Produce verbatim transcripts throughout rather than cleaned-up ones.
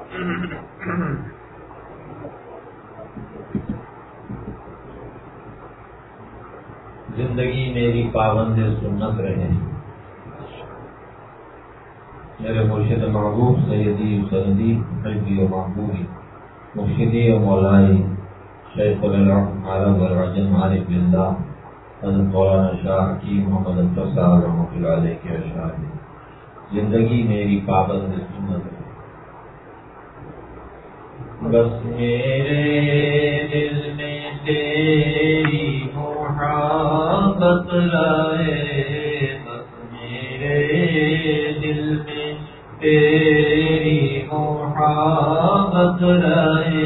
زندگی میری پابند سنت رہے، میرے مرشد محبوب سیدی سندی حبی و محبوبی مرشدی و مولائی شیخ العلم عالم العجم عارف باللہ حضرت مولانا شاہ حکیم محمد اختر صاحب رحمۃ اللہ علیہ کے اشعار ہیں۔ زندگی میری پابند سنت ہے، بس میرے دل میں تیری محبت رہے، بس میرے دل میں تیری محبت رہے،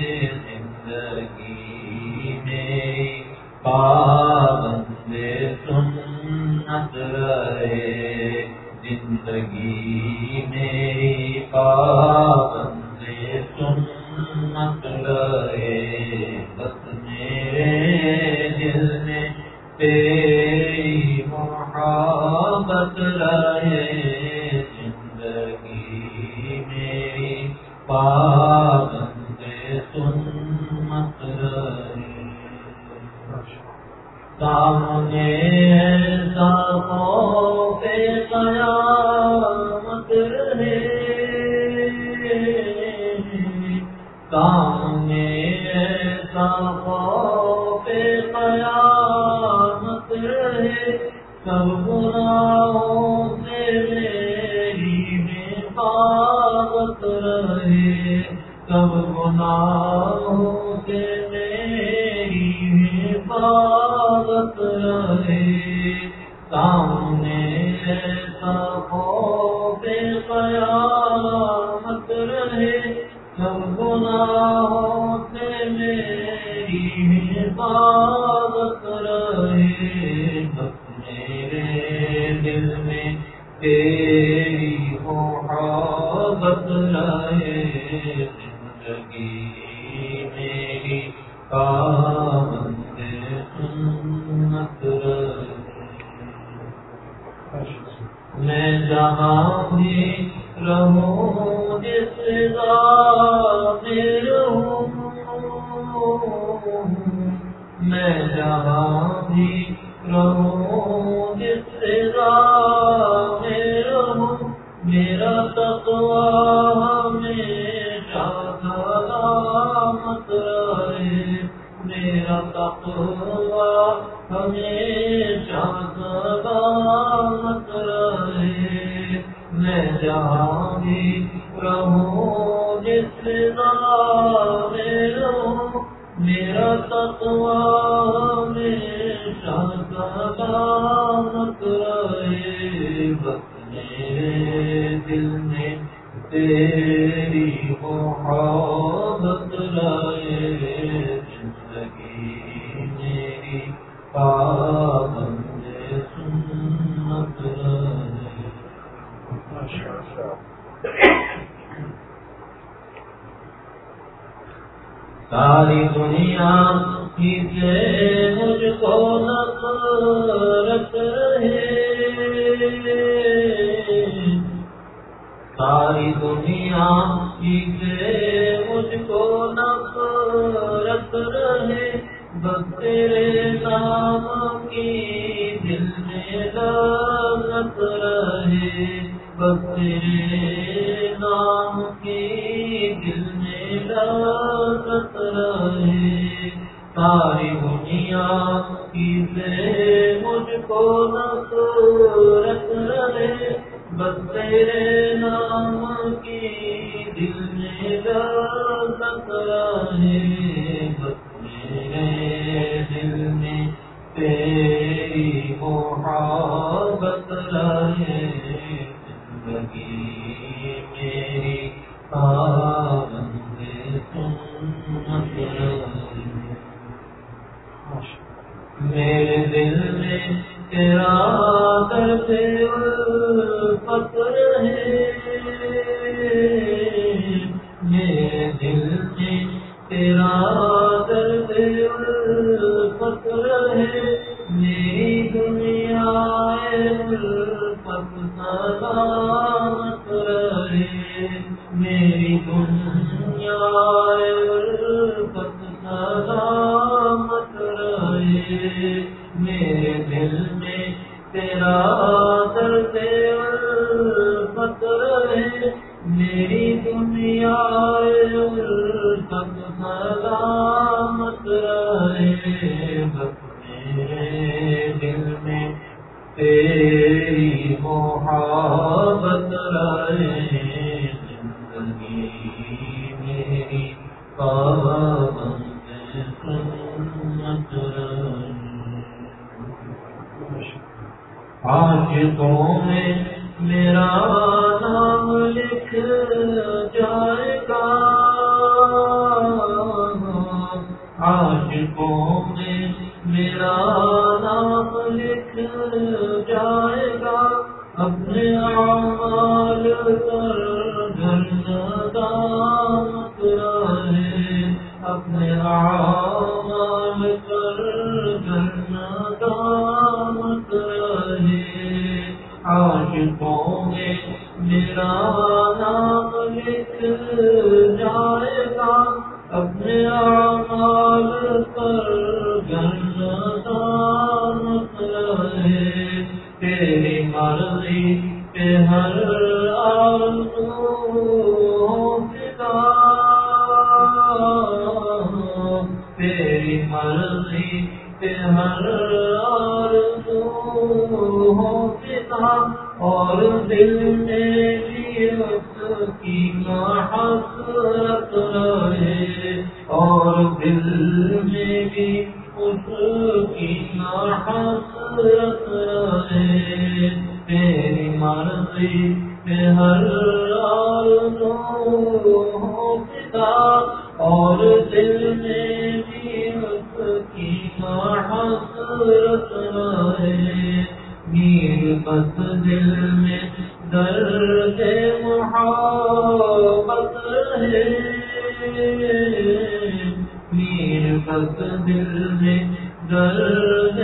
زندگی میری پابند سنت رہے، زندگی میری پابند سنت رہے، بس میرے دل میں تیری محبت رہے، زندگی میری پابند سنت رہے۔ سامنے ایسا خوف قیامت رہے، سامنے ایسا خوف قیامت رہے، سب گناہوں سے میری حفاظت رہے، سب گناہوں سے میری حفاظت رہے، سامنے ایسا خوف قیامت رہے، سب گناہوں سے میری حفاظت رہے، بس میرے دل میں تیری محبت رہے، زندگی میری پابند سنت رہے۔ میں جہاں بھی رہوں جس ذات میں رہوں، میں جہاں بھی رہوں جس ذات میں رہوں، میرا تقویٰ ہمیشہ سلامت رہے، میرا تقویٰ ہمیشہ سلامت رہے، میں جہاں بھی رہوں جس ذات میں رہوں، میرا تقویٰ ہمیشہ سلامت رہے، بس میرے دل میں تیری محبت رہے، زندگی میری پابند سنت رہے۔ ساری دنیا کی سے مجھ کو نفرت رہے، ساری دنیا کی سے مجھ کو نفرت رہے، بس تیرے نام کی دل میں لذت رہے، بس تیرے نام کی دل میں لذت رہے، ساری دنیا کی سے مجھ کو نفرت رہے، بس تیرے نام کی دل میں لذت رہے، بس میرے دل میں تیری محبت رہے، زندگی میری پابند سنت رہے، میرے دل میں تیرا درد الفت رہے، میرے دل میں تیرا درد الفت رہے، میری دنیا الفت سلامت رہے، میری دنیا الفت سلامت رہے، میرے دل میں تیرا درد الفت رہے، میری دنیا الفت سلامت رہے، بس میرے دل میں تیری محبت رہے، زندگی میری پابند سنت رہے۔ عاشقوں میں میرا نام لکھ جائے گا، عاشقوں میں میرا نام لکھ جائے گا، اپنے اعمال پر گردامت رہے، اپنے اعمال پر گردامت رہے، عاشقوں میں میرا نام لکھ جائے گا، اپنے اعمال پر گردامت رہے، تیری مرضی پہ ہر آرزو فدا، تیری مرضی پہ ہر آرزو فدا، اور دل میں بھی اس کی حسرت رہے، اور دل میں بھی اس کی حسرت رہے، تیری مرضی پہ ہر آرزو فدا، اور دل میں بھی اس کی حسرت رہے، میر بس دل میں درد محبت رہے، میر بس دل میں درد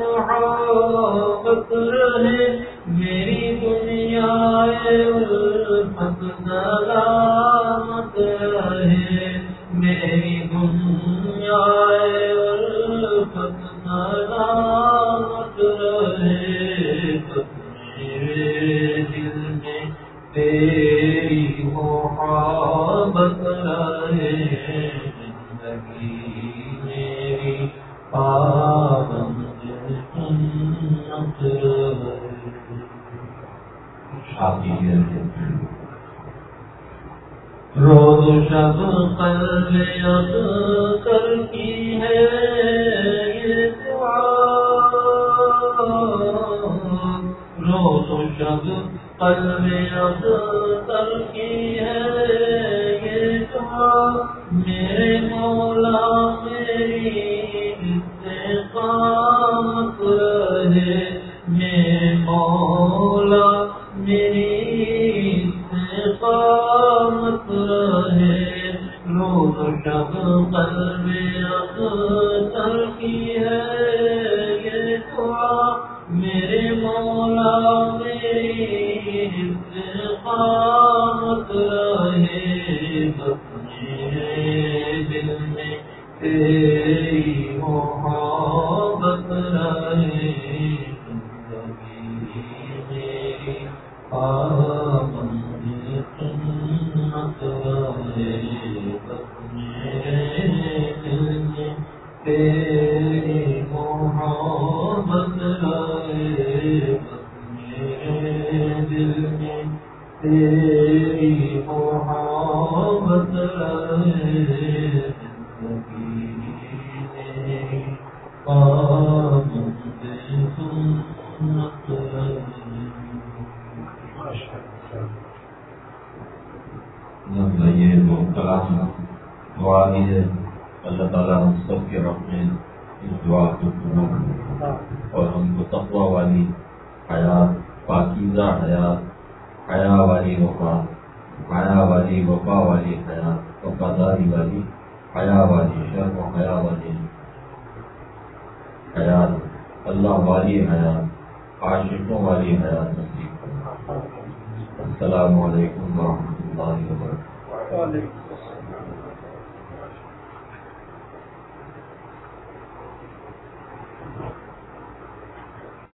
محبت رہے، میری دنیا الفت سلامت رہے، میری دنیا الفت سلامت رہے، میرے دل میں تیری محبت رہے، زندگی میری پابند سنت رہے۔ آپ کیجیے روز و شب قلب اذکر کی ہے یہ دعا، روز و شب قلب اذکر کی ہے یہ دعا، میرے مولا میری استقامت رہے، میرے مولا میری استقامت رہے، روز و شب قلب اذکر کی ہے یہ دعا، میرے مولا میری استقامت رہے، بس میرے دل میں تیری محبت رہے، زندگی میری پابند سنت رہے، بس میرے دل میں تیری محبت رہے، بس میرے دل میں تیری محبت رہے، زندگی میری پابند سنت رہے۔ یہ جو کلام دعا دی ہے، اللہ تعالیٰ ہم سب کے رب میں اس دعا کو قبول اور ہم کو تقویٰ والی حیات، پاکیزہ حیات، حیا والی وفا، حیا والی وفا والی حیات، وفاداری والی حیا والی، شرم و حیا والی حیات، اللہ والی حیات، عاشقوں والی حیات نصیب۔ السلام علیکم ورحمۃ اللہ۔ اللہ وبرکاتہ.